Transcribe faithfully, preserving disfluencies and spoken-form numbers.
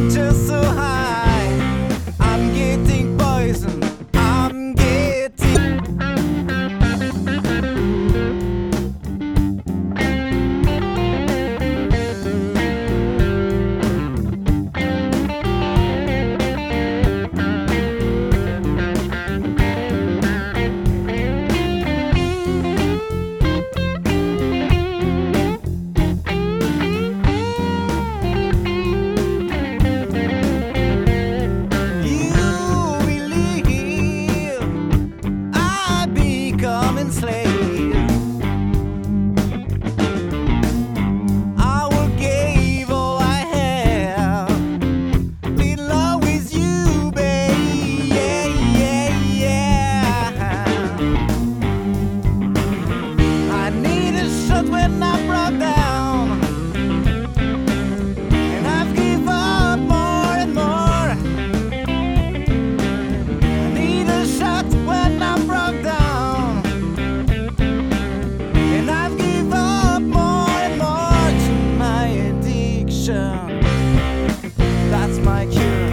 just so high. I'm getting poison. I'm getting. Slave. I will give all I have. In love with you, babe. Yeah, yeah, yeah. I need a shot when I broke down, and I've given up more and more. I need a shot when I broke down. That's my cure.